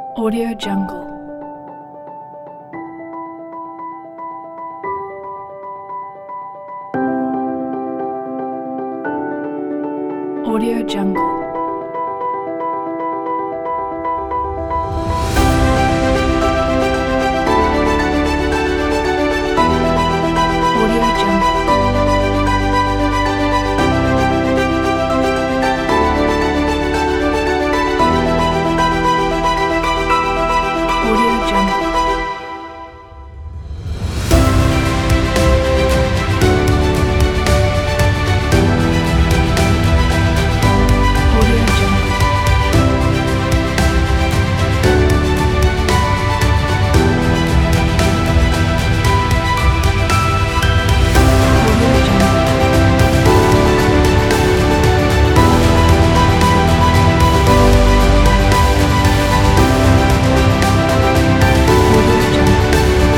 Audio Jungle. Audio Jungle. Audio Jungle. Audio Jungle. Audio Jungle. Audio Jungle. Audio Jungle.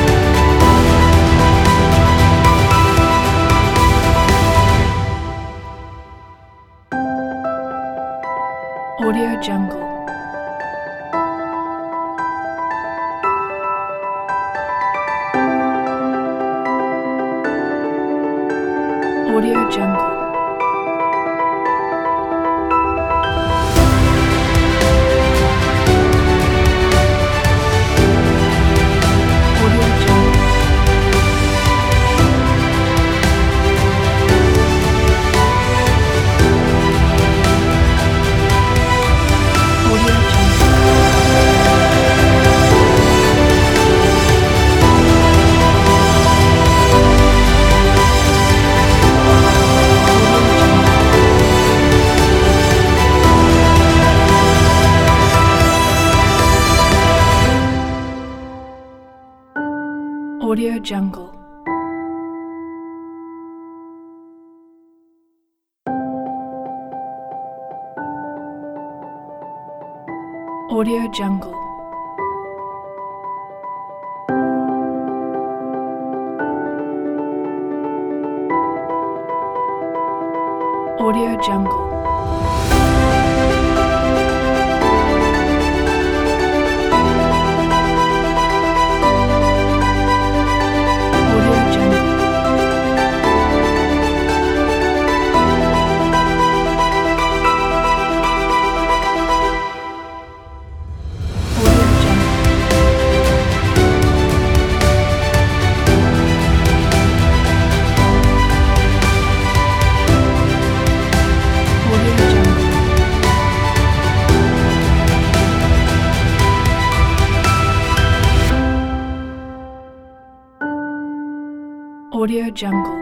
Audio Jungle. Audio Jungle. Audio Jungle. Audio Jungle. Audio Jungle. Audio Jungle. Audio Jungle. Audio Jungle. Audio Jungle. Audio Jungle. Audio Jungle.